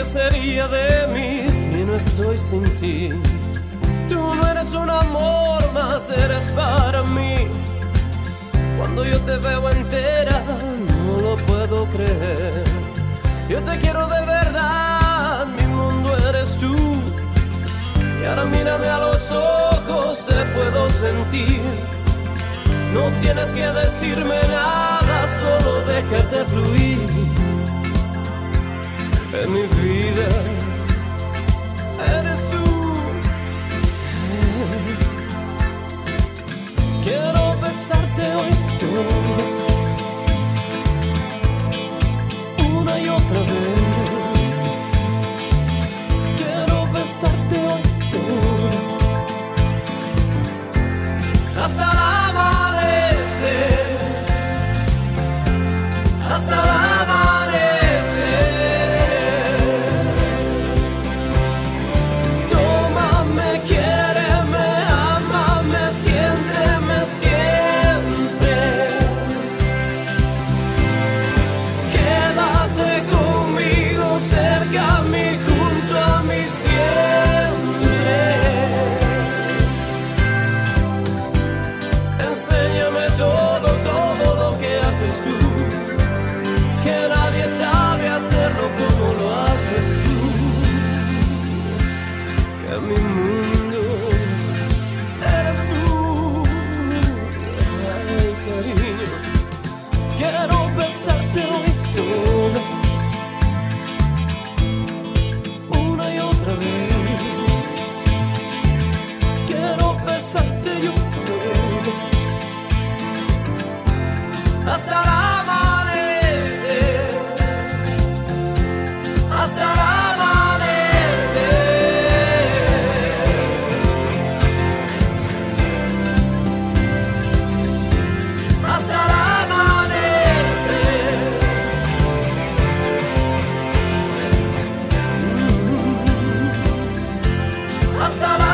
sería de mí si no estoy sin ti? Tú no eres un amor más, eres para mí. Cuando yo te veo entera, no lo puedo creer. Yo te quiero de verdad, mi mundo eres tú. Y ahora mírame a los ojos, te puedo sentir. No tienes que decirme nada, solo déjate fluir. En mi vida eres tú. Quiero besarte hoy todo, una y otra vez. Quiero besarte hoy todo, hasta el amanecer, hasta el amanecer. Tómame, quiéreme, ámame, siénteme siempre. Quédate conmigo, cerca a mí, junto a mí siempre. Enséñame todo, todo lo que haces tú, que nadie sabe hacerlo como lo haces tú. Que mi mundo eres tú. Ay, cariño, quiero besarte hoy todo, una y otra vez. Quiero besarte yo todo, hasta el amanecer, hasta el amanecer, hasta el amanecer, hasta el amanecer.